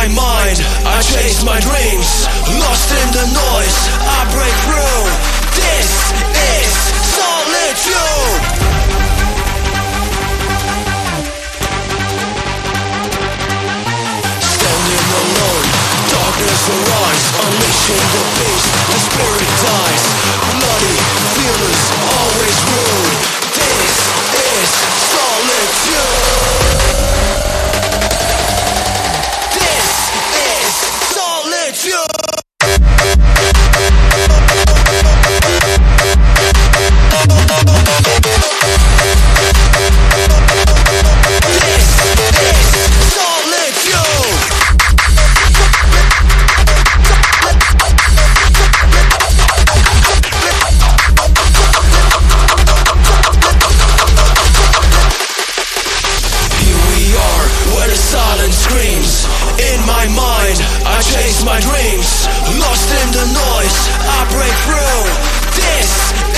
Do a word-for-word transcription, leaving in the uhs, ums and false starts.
my mind, I chase my dreams. Lost in the noise, I break through. This is solitude. Standing alone, darkness arise, unleashing the beast, the spirit dies. Bloody feelings always rude. This is solitude. This is solitude. My dreams, lost in the noise, I break through. This